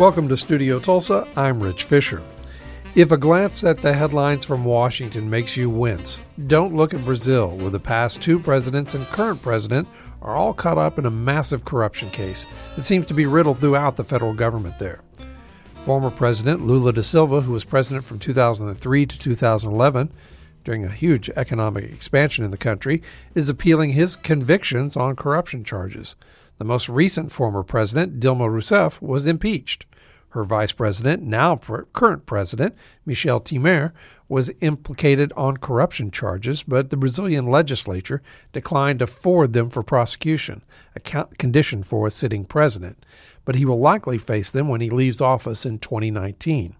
Welcome to Studio Tulsa. I'm Rich Fisher. If a glance at the headlines from Washington makes you wince, don't look at Brazil, where the past two presidents and current president are all caught up in a massive corruption case that seems to be riddled throughout the federal government there. Former President Lula da Silva, who was president from 2003 to 2011, during a huge economic expansion in the country, is appealing his convictions on corruption charges. The most recent former president, Dilma Rousseff, was impeached. Her vice president, now current president, Michel Temer, was implicated on corruption charges, but the Brazilian legislature declined to forward them for prosecution, a condition for a sitting president. But he will likely face them when he leaves office in 2019.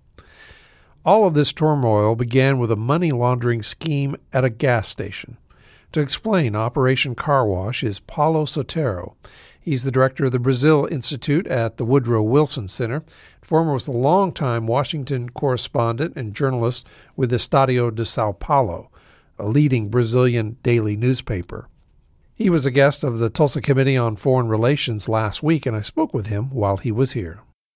All of this turmoil began with a money laundering scheme at a gas station. To explain Operation Car Wash is Paulo Sotero. He's the director of the Brazil Institute at the Woodrow Wilson Center. Former was a longtime Washington correspondent and journalist with Estado de Sao Paulo, a leading Brazilian daily newspaper. He was a guest of the Tulsa Committee on Foreign Relations last week, and I spoke with him while he was here.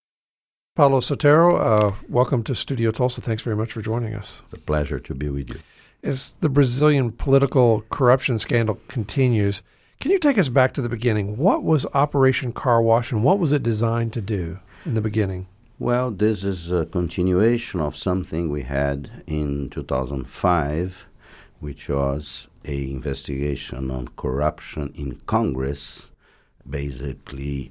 Paulo Sotero, welcome to Studio Tulsa. Thanks very much for joining us. It's a pleasure to be with you. As the Brazilian political corruption scandal continues, can you take us back to the beginning? What was Operation Car Wash, and what was it designed to do in the beginning? Well, this is a continuation of something we had in 2005, which was an investigation on corruption in Congress, basically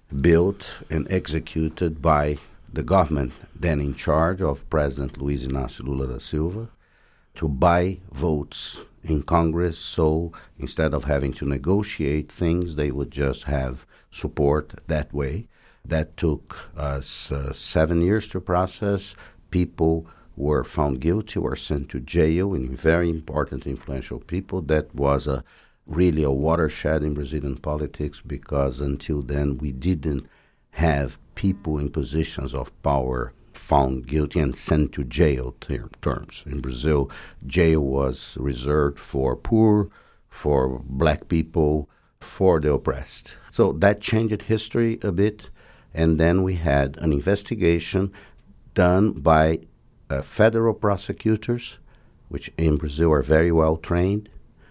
built and executed by the government then in charge of President Luiz Inácio Lula da Silva to buy votes in Congress, so instead of having to negotiate things, they would just have support that way. That took us 7 years to process. People were found guilty, were sent to jail, and very important, influential people. That was really a watershed in Brazilian politics, because until then we didn't have people in positions of power found guilty and sent to jail terms. In Brazil, jail was reserved for poor, for black people, for the oppressed. So that changed history a bit, and then we had an investigation done by federal prosecutors, which in Brazil are very well trained.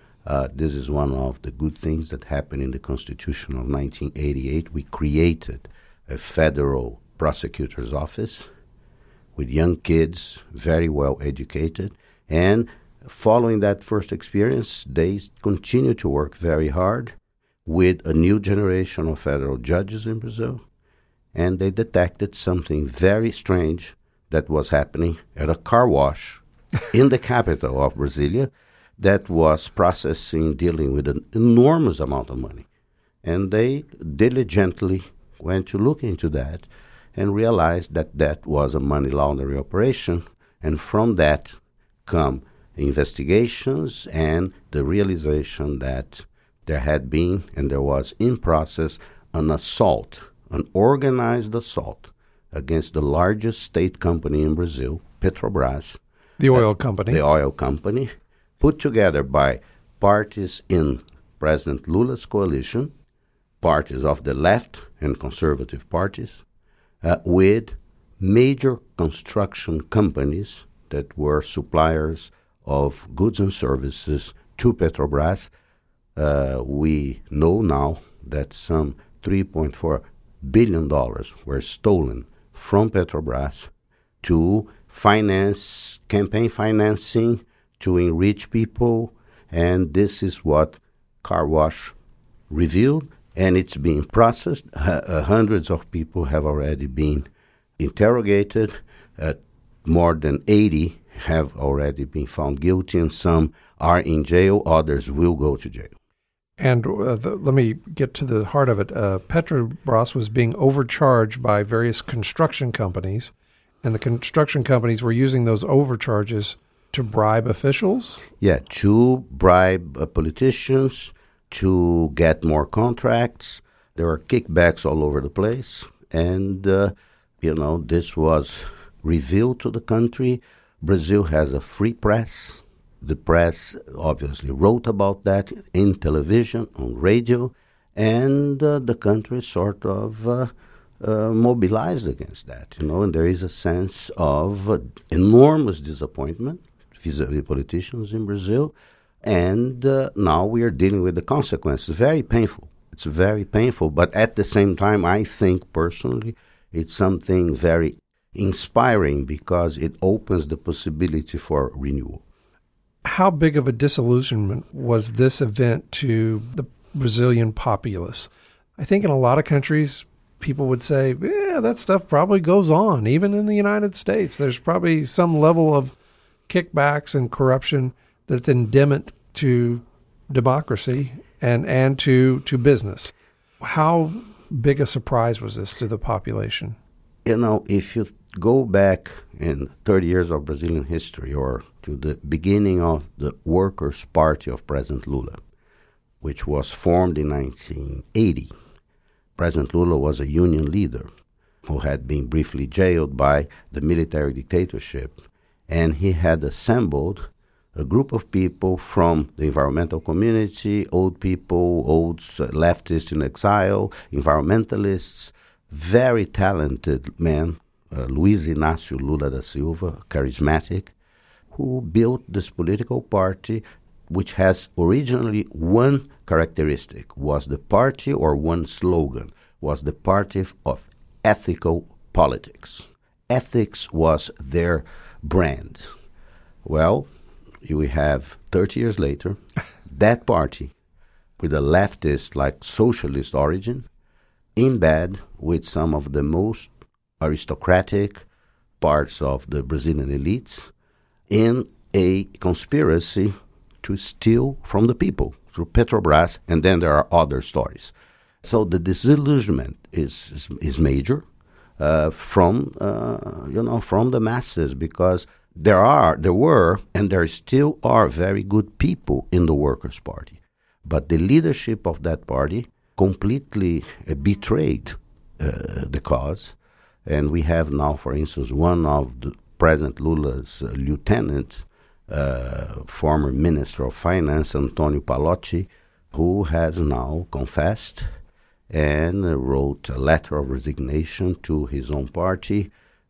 This is one of the good things that happened in the Constitution of 1988. We created a federal prosecutor's office with young kids, very well educated. And following that first experience, they continue to work very hard with a new generation of federal judges in Brazil. And they detected something very strange that was happening at a car wash in the capital of Brasilia that was dealing with an enormous amount of money. And they diligently went to look into that and realized that that was a money laundering operation. And from that come investigations and the realization that there had been, and there was in process, an assault, an organized assault against the largest state company in Brazil, Petrobras. The oil company. The oil company, put together by parties in President Lula's coalition, parties of the left and conservative parties, with major construction companies that were suppliers of goods and services to Petrobras. We know now that some $3.4 billion were stolen from Petrobras to finance campaign financing, to enrich people, and this is what Car Wash revealed. And it's being processed. Hundreds of people have already been interrogated. More than 80 have already been found guilty, and some are in jail. Others will go to jail. And let me get to the heart of it. Petrobras was being overcharged by various construction companies, and the construction companies were using those overcharges to bribe officials? Yeah, to bribe politicians, to get more contracts. There were kickbacks all over the place. And, this was revealed to the country. Brazil has a free press. The press obviously wrote about that in television, on radio, and the country sort of mobilized against that, and there is a sense of enormous disappointment vis-a-vis politicians in Brazil, and now we are dealing with the consequences. Very painful. It's very painful, but at the same time, I think personally, it's something very inspiring because it opens the possibility for renewal. How big of a disillusionment was this event to the Brazilian populace? I think in a lot of countries, people would say, yeah, that stuff probably goes on. Even in the United States, there's probably some level of kickbacks and corruption that's endemic to democracy and to business. How big a surprise was this to the population? If you go back in 30 years of Brazilian history or to the beginning of the Workers' Party of President Lula, which was formed in 1980, President Lula was a union leader who had been briefly jailed by the military dictatorship, and he had assembled a group of people from the environmental community, old people, leftists in exile, environmentalists, very talented men, Luiz Inácio Lula da Silva, charismatic, who built this political party which has originally one characteristic, was the party, or one slogan, was the party of ethical politics. Ethics was their brand. Well, we have 30 years later, that party, with a leftist, like socialist origin, in bed with some of the most aristocratic parts of the Brazilian elites, in a conspiracy to steal from the people through Petrobras, and then there are other stories. So the disillusionment is major from the masses, because there were and there still are very good people in the Workers' Party, but the leadership of that party completely betrayed the cause. And we have now, for instance, one of the President Lula's lieutenants, former Minister of Finance, Antonio Palocci, who has now confessed and wrote a letter of resignation to his own party,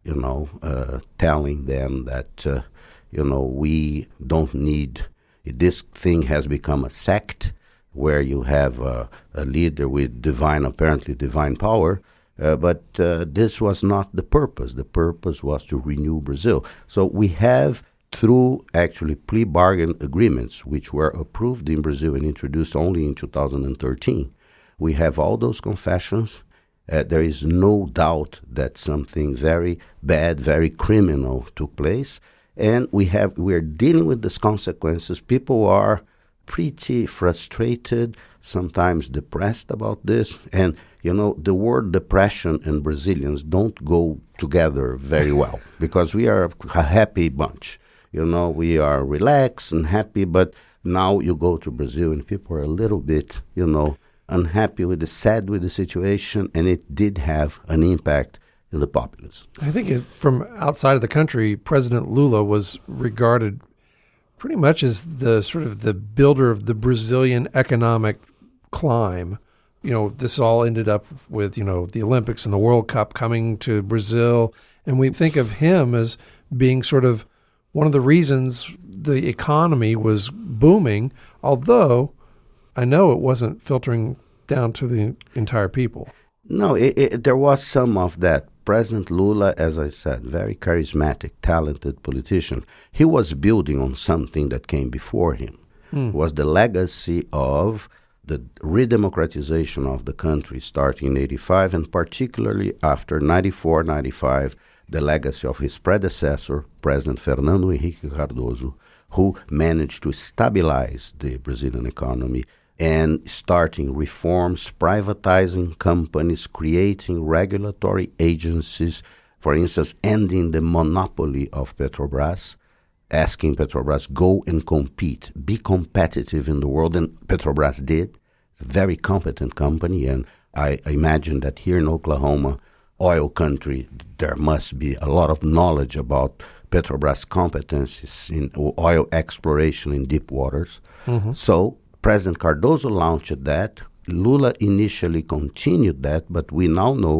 telling them that, we don't need, this thing has become a sect where you have a leader with apparently divine power, but this was not the purpose. The purpose was to renew Brazil. So we have, through actually plea bargain agreements, which were approved in Brazil and introduced only in 2013, we have all those confessions. There is no doubt that something very bad, very criminal took place, and we're dealing with these consequences. People are pretty frustrated, sometimes depressed about this, and the word depression and Brazilians don't go together very well because we are a happy bunch. We are relaxed and happy, but now you go to Brazil and people are a little bit, unhappy sad with the situation, and it did have an impact in the populace. I think from outside of the country, President Lula was regarded pretty much as the sort of the builder of the Brazilian economic climb. This all ended up with, the Olympics and the World Cup coming to Brazil, and we think of him as being sort of one of the reasons the economy was booming, although I know it wasn't filtering down to the entire people. No, there was some of that. President Lula, as I said, very charismatic, talented politician. He was building on something that came before him. It was the legacy of the redemocratization of the country starting in 85, and particularly after 94, 95, the legacy of his predecessor, President Fernando Henrique Cardoso, who managed to stabilize the Brazilian economy and starting reforms, privatizing companies, creating regulatory agencies, for instance, ending the monopoly of Petrobras, asking Petrobras, go and compete, be competitive in the world, and Petrobras did. A very competent company, and I imagine that here in Oklahoma, oil country, there must be a lot of knowledge about Petrobras' competencies in oil exploration in deep waters. Mm-hmm. So President Cardoso launched that. Lula initially continued that, but we now know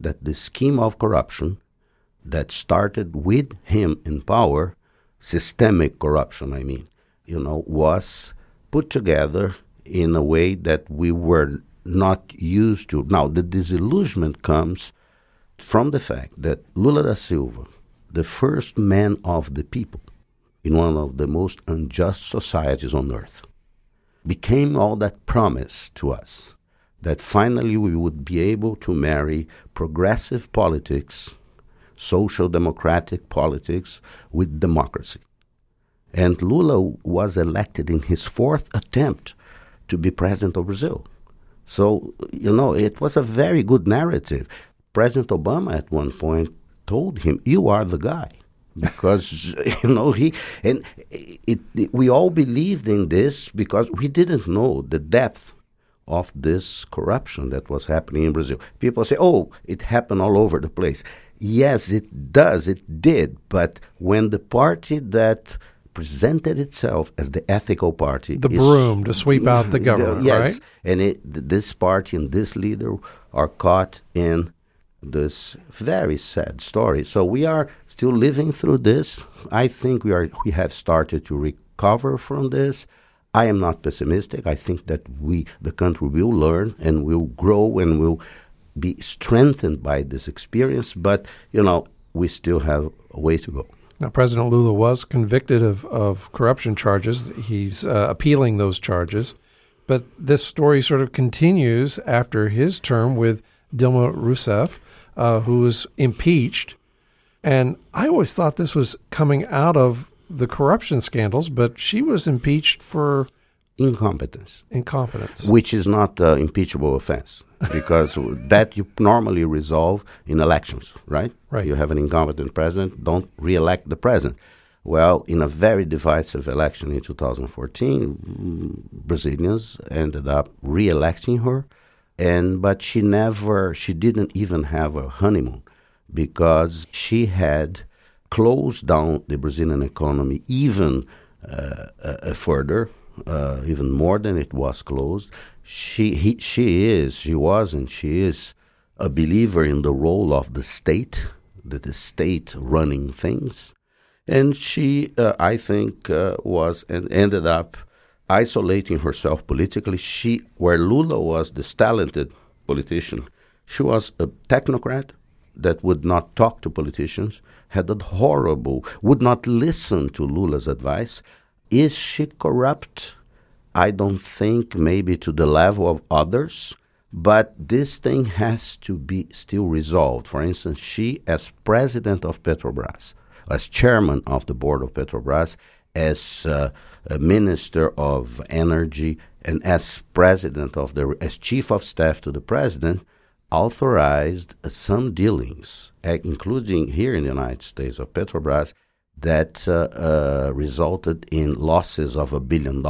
that the scheme of corruption that started with him in power, systemic corruption, I mean, was put together in a way that we were not used to. Now, the disillusionment comes from the fact that Lula da Silva, the first man of the people in one of the most unjust societies on earth, became all that promise to us that finally we would be able to marry progressive politics, social democratic politics, with democracy. And Lula was elected in his fourth attempt to be president of Brazil. So, it was a very good narrative. President Obama at one point told him, "You are the guy." Because, we all believed in this because we didn't know the depth of this corruption that was happening in Brazil. People say, "Oh, it happened all over the place." Yes, it does, it did. But when the party that presented itself as the ethical party, the broom to sweep out the government, yes, right? And this party and this leader are caught in this very sad story. So we are still living through this. I think we have started to recover from this. I am not pessimistic. I think that the country will learn and will grow and will be strengthened by this experience. But, we still have a way to go. Now, President Lula was convicted of corruption charges. He's appealing those charges. But this story sort of continues after his term with Dilma Rousseff, who was impeached. And I always thought this was coming out of the corruption scandals, but she was impeached for incompetence, which is not an impeachable offense, because that you normally resolve in elections, right? Right. You have an incompetent president, don't re-elect the president. Well, in a very divisive election in 2014, Brazilians ended up re-electing her, but she didn't even have a honeymoon, because she had closed down the Brazilian economy even further, even more than it was closed. She was a believer in the role of the state, that the state running things. And she, I think, was and ended up isolating herself politically. Where Lula was this talented politician, she was a technocrat that would not talk to politicians, would not listen to Lula's advice. Is she corrupt? I don't think maybe to the level of others, but this thing has to be still resolved. For instance, she, as president of Petrobras, as chairman of the board of Petrobras, as a minister of energy, and as as chief of staff to the president, authorized some dealings, including here in the United States of Petrobras, that resulted in losses of $1 billion.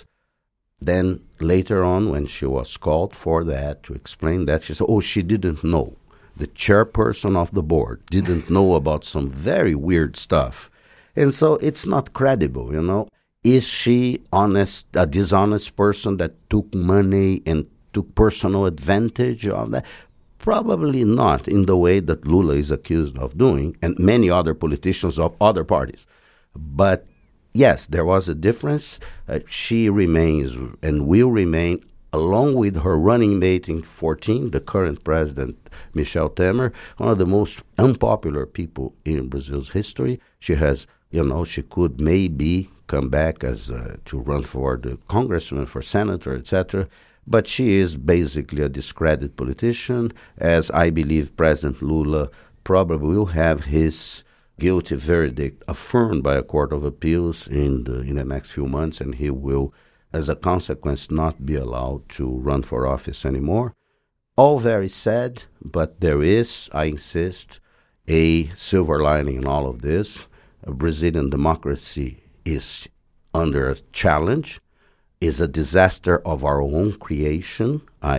Then later on, when she was called for that, to explain that, she said, she didn't know. The chairperson of the board didn't know about some very weird stuff. And so it's not credible, Is she a dishonest person that took money and took personal advantage of that? Probably not in the way that Lula is accused of doing, and many other politicians of other parties. But yes, there was a difference. She remains and will remain, along with her running mate in 2014, the current president, Michel Temer, one of the most unpopular people in Brazil's history. She has, she could maybe come back as to run for the congressman, for senator, etc., but she is basically a discredited politician, as I believe President Lula probably will have his guilty verdict affirmed by a court of appeals in the next few months, and he will, as a consequence, not be allowed to run for office anymore. All very sad, but there is, I insist, a silver lining in all of this. Brazilian democracy is under a challenge, is a disaster of our own creation.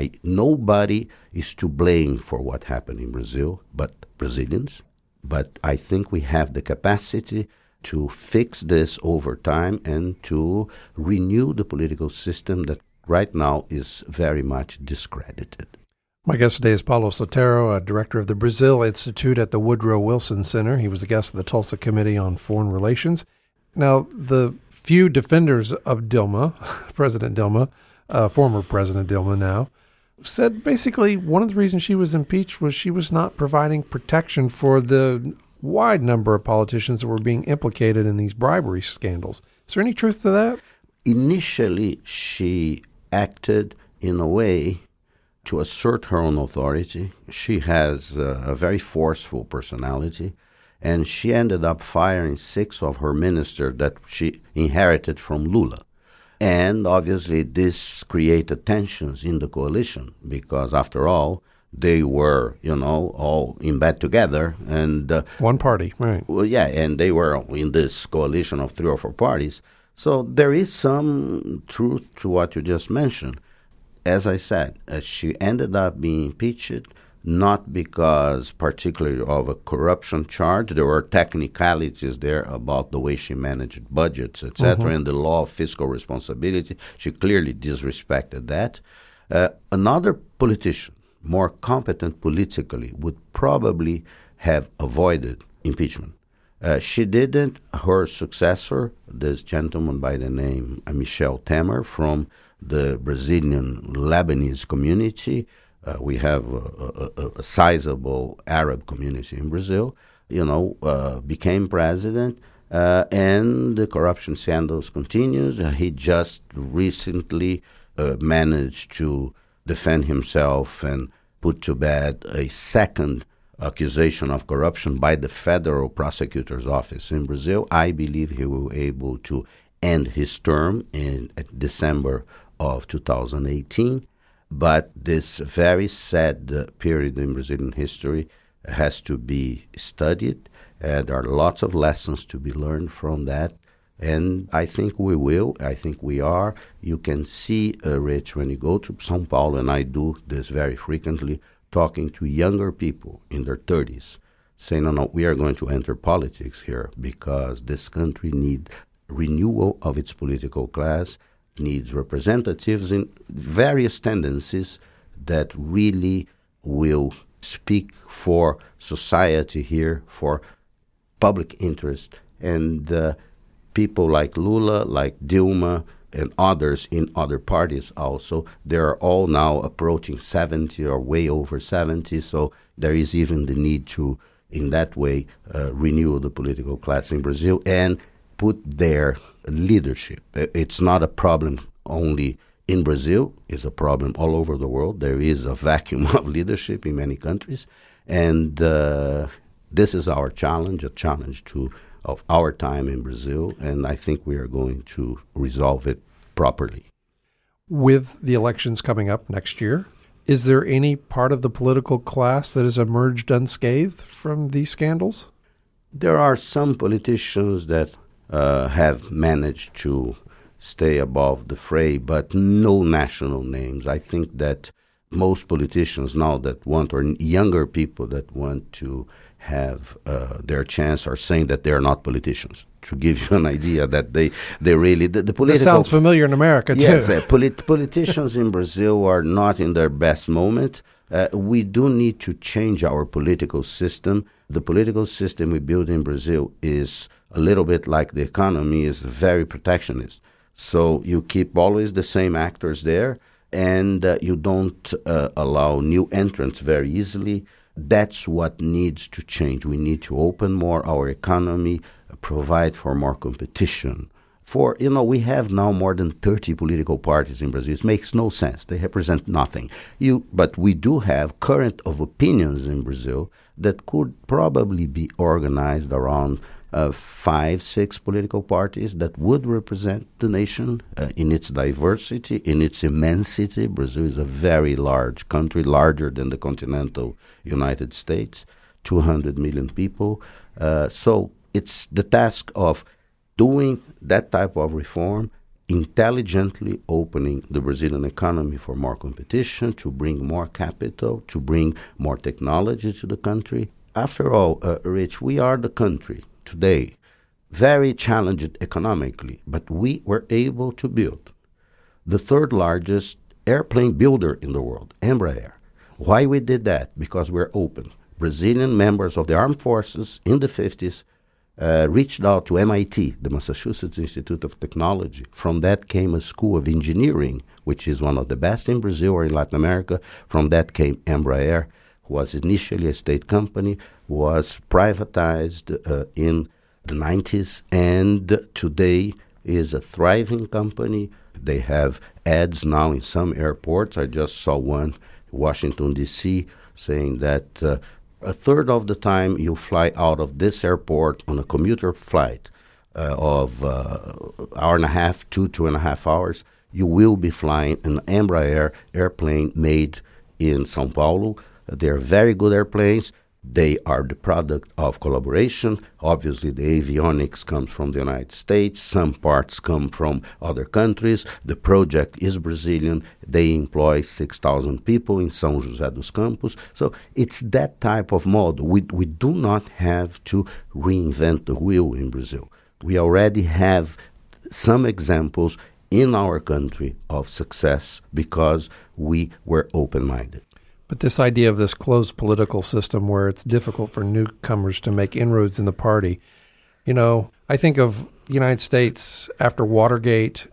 Nobody is to blame for what happened in Brazil but Brazilians. But I think we have the capacity to fix this over time and to renew the political system that right now is very much discredited. My guest today is Paulo Sotero, director of the Brazil Institute at the Woodrow Wilson Center. He was a guest of the Tulsa Committee on Foreign Relations. Now, the few defenders of Dilma, President Dilma, former President Dilma now, said basically one of the reasons she was impeached was she was not providing protection for the wide number of politicians that were being implicated in these bribery scandals. Is there any truth to that? Initially, she acted in a way to assert her own authority. She has a very forceful personality, and she ended up firing 6 of her ministers that she inherited from Lula. And obviously this created tensions in the coalition because, after all, they were, all in bed together. And one party, right. Well, yeah, and they were in this coalition of 3 or 4 parties. So there is some truth to what you just mentioned. As I said, she ended up being impeached, not because particularly of a corruption charge. There were technicalities there about the way she managed budgets, etc., and the law of fiscal responsibility. She clearly disrespected that. Another politician, more competent politically, would probably have avoided impeachment. She didn't. Her successor, this gentleman by the name Michel Temer from the Brazilian Lebanese community, we have a sizable Arab community in Brazil, became president, and the corruption scandals continues. He just recently managed to defend himself and put to bed a second accusation of corruption by the Federal Prosecutor's Office in Brazil. I believe he will be able to end his term in December of 2018. But this very sad period in Brazilian history has to be studied. There are lots of lessons to be learned from that. And I think we will. I think we are. You can see, Rich, when you go to São Paulo, and I do this very frequently, talking to younger people in their 30s, saying, no, we are going to enter politics here because this country needs renewal of its political class, needs representatives in various tendencies that really will speak for society here, for public interest. And people like Lula, like Dilma, and others in other parties also, they're all now approaching 70 or way over 70. So there is even the need to, in that way, renew the political class in Brazil and put their leadership. It's not a problem only in Brazil. It's a problem all over the world. There is a vacuum of leadership in many countries. And this is our challenge, a challenge of our time in Brazil. And I think we are going to resolve it properly. With the elections coming up next year, is there any part of the political class that has emerged unscathed from these scandals? There are some politicians that have managed to stay above the fray, but no national names. I think that most politicians now that want, or younger people that want to have their chance, are saying that they are not politicians. To give you an idea that they really... The political... This sounds familiar in America, too. Yes, politicians in Brazil are not in their best moment. We do need to change our political system. The political system we build in Brazil is a little bit like the economy, is very protectionist. So you keep always the same actors there, and you don't allow new entrants very easily. That's what needs to change. We need to open more our economy, provide for more competition. We have now more than 30 political parties in Brazil. It makes no sense. They represent nothing. But we do have current of opinions in Brazil that could probably be organized around 5, 6 political parties that would represent the nation in its diversity, in its immensity. Brazil is a very large country, larger than the continental United States, 200 million people. So it's the task of doing that type of reform, intelligently opening the Brazilian economy for more competition, to bring more capital, to bring more technology to the country. After all, Rich, we are the country today, very challenged economically, but we were able to build the 3rd largest airplane builder in the world, Embraer. Why we did that? Because we're open. Brazilian members of the armed forces in the 50s reached out to MIT, the Massachusetts Institute of Technology. From that came a school of engineering, which is one of the best in Brazil or in Latin America. From that came Embraer, who was initially a state company, was privatized in the 90s, and today is a thriving company. They have ads now in some airports. I just saw one, Washington, D.C., saying that a third of the time you fly out of this airport on a commuter flight of hour and a half, 2.5 hours, you will be flying an Embraer airplane made in São Paulo. They're very good airplanes. They are the product of collaboration. Obviously, the avionics comes from the United States. Some parts come from other countries. The project is Brazilian. They employ 6,000 people in São José dos Campos. So it's that type of model. We do not have to reinvent the wheel in Brazil. We already have some examples in our country of success because we were open-minded. But this idea of this closed political system where it's difficult for newcomers to make inroads in the party, I think of the United States after Watergate,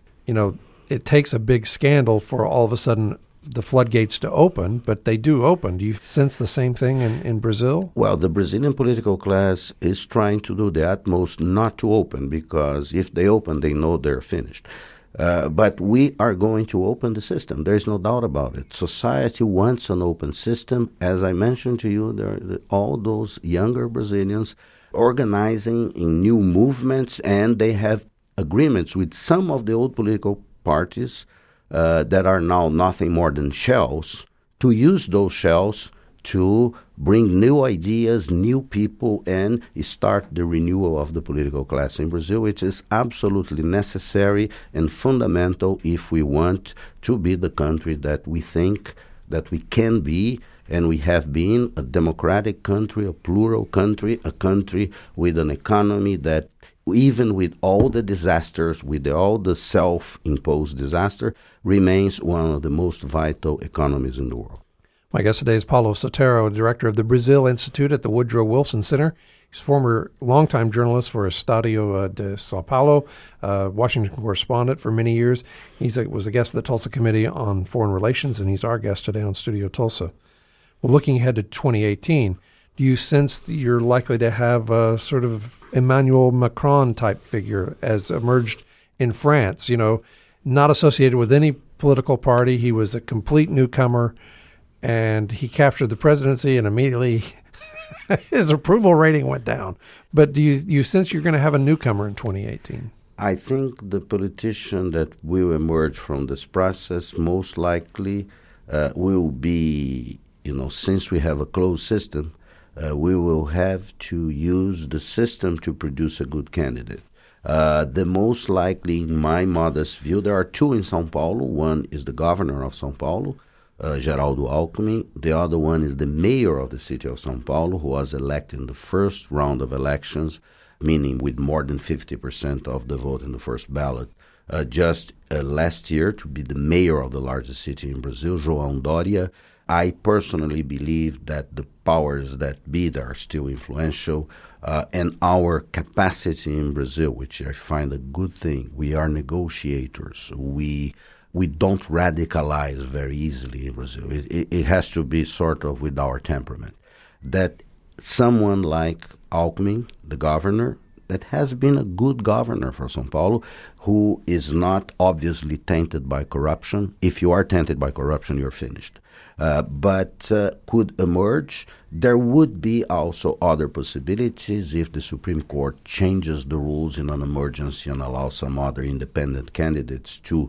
it takes a big scandal for all of a sudden the floodgates to open, but they do open. Do you sense the same thing in Brazil? Well, the Brazilian political class is trying to do the utmost not to open, because if they open, they know they're finished. But we are going to open the system. There's no doubt about it. Society wants an open system. As I mentioned to you, there are all those younger Brazilians organizing in new movements, and they have agreements with some of the old political parties that are now nothing more than shells, to use those shells to bring new ideas, new people, and start the renewal of the political class in Brazil, which is absolutely necessary and fundamental if we want to be the country that we think that we can be, and we have been, a democratic country, a plural country, a country with an economy that, even with all the disasters, with all the self-imposed disaster, remains one of the most vital economies in the world. My guest today is Paulo Sotero, director of the Brazil Institute at the Woodrow Wilson Center. He's a former longtime journalist for Estadio de Sao Paulo, Washington correspondent for many years. He was a guest of the Tulsa Committee on Foreign Relations, and he's our guest today on Studio Tulsa. Well, looking ahead to 2018, do you sense that you're likely to have a sort of Emmanuel Macron-type figure as emerged in France? Not associated with any political party. He was a complete newcomer, and he captured the presidency, and immediately his approval rating went down. But do you sense you're going to have a newcomer in 2018? I think the politician that will emerge from this process most likely will be, since we have a closed system, we will have to use the system to produce a good candidate. The most likely, in my modest view, there are two in São Paulo. One is the governor of São Paulo, Geraldo Alckmin. The other one is the mayor of the city of São Paulo, who was elected in the first round of elections, meaning with more than 50% of the vote in the first ballot, just last year, to be the mayor of the largest city in Brazil, João Doria. I personally believe that the powers that be are still influential, and our capacity in Brazil, which I find a good thing. We are negotiators. We don't radicalize very easily in Brazil. It has to be sort of with our temperament. That someone like Alckmin, the governor, that has been a good governor for São Paulo, who is not obviously tainted by corruption. If you are tainted by corruption, you're finished. But could emerge. There would be also other possibilities if the Supreme Court changes the rules in an emergency and allows some other independent candidates to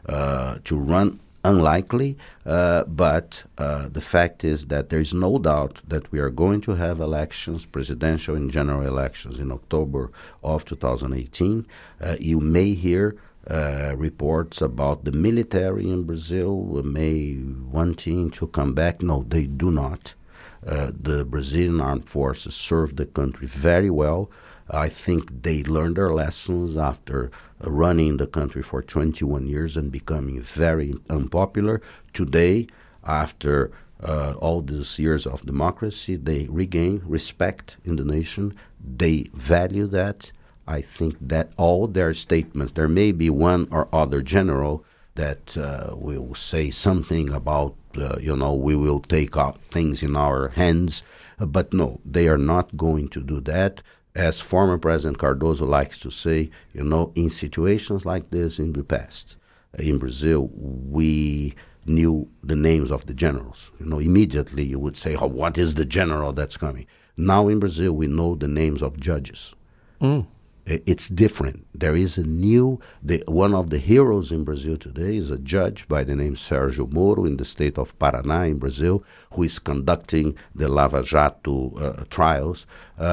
run. Unlikely, but the fact is that there is no doubt that we are going to have elections, presidential and general elections, in October of 2018. You may hear reports about the military in Brazil may wanting to come back. No, they do not. The Brazilian armed forces serve the country very well. I think they learned their lessons after running the country for 21 years and becoming very unpopular. Today, after all these years of democracy, they regain respect in the nation. They value that. I think that all their statements, there may be one or other general that will say something about, we will take out things in our hands. But no, they are not going to do that. As former President Cardoso likes to say, in situations like this in the past, in Brazil, we knew the names of the generals. Immediately you would say, what is the general that's coming? Now in Brazil, we know the names of judges. It's different. There is a new, one of the heroes in Brazil today is a judge by the name Sérgio Moro in the state of Paraná in Brazil, who is conducting the Lava Jato trials.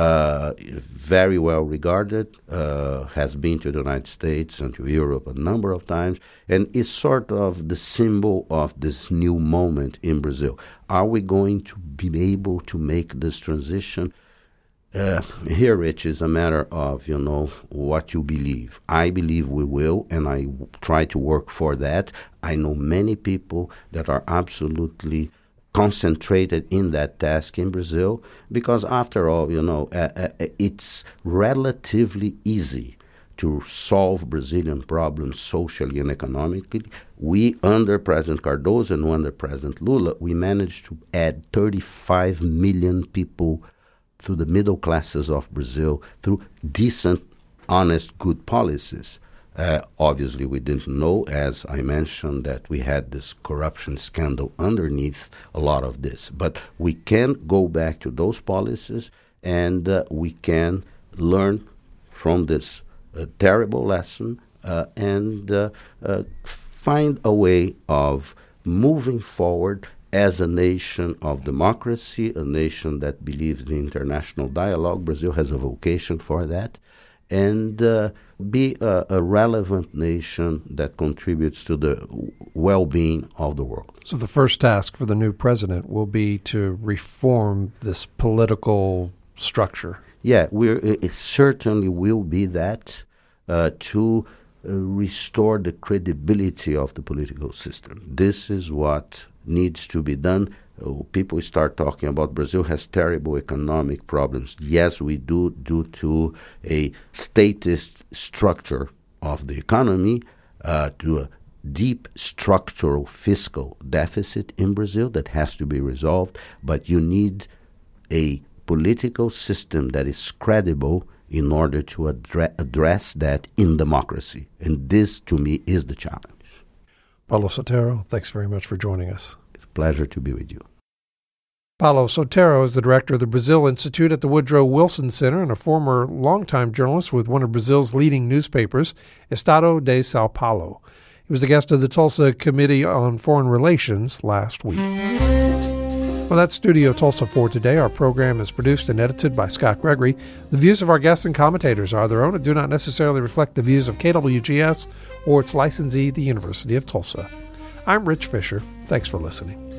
Very well regarded, has been to the United States and to Europe a number of times, and is sort of the symbol of this new moment in Brazil. Are we going to be able to make this transition? Here, Rich, is a matter of, what you believe. I believe we will, and I try to work for that. I know many people that are absolutely concentrated in that task in Brazil, because after all, it's relatively easy to solve Brazilian problems socially and economically. We, under President Cardoso and under President Lula, we managed to add 35 million people through the middle classes of Brazil, through decent, honest, good policies. Obviously, we didn't know, as I mentioned, that we had this corruption scandal underneath a lot of this. But we can go back to those policies, and we can learn from this terrible lesson and find a way of moving forward as a nation of democracy, a nation that believes in international dialogue. Brazil has a vocation for that. And be a relevant nation that contributes to the well-being of the world. So the first task for the new president will be to reform this political structure. Yeah, it certainly will be that, to restore the credibility of the political system. This is what needs to be done. People start talking about Brazil has terrible economic problems. Yes, we do, due to a statist structure of the economy, to a deep structural fiscal deficit in Brazil that has to be resolved. But you need a political system that is credible in order to address that in democracy. And this, to me, is the challenge. Paulo Sotero, thanks very much for joining us. It's a pleasure to be with you. Paulo Sotero is the director of the Brazil Institute at the Woodrow Wilson Center and a former longtime journalist with one of Brazil's leading newspapers, Estado de São Paulo. He was the guest of the Tulsa Committee on Foreign Relations last week. Well, that's Studio Tulsa for today. Our program is produced and edited by Scott Gregory. The views of our guests and commentators are their own and do not necessarily reflect the views of KWGS or its licensee, the University of Tulsa. I'm Rich Fisher. Thanks for listening.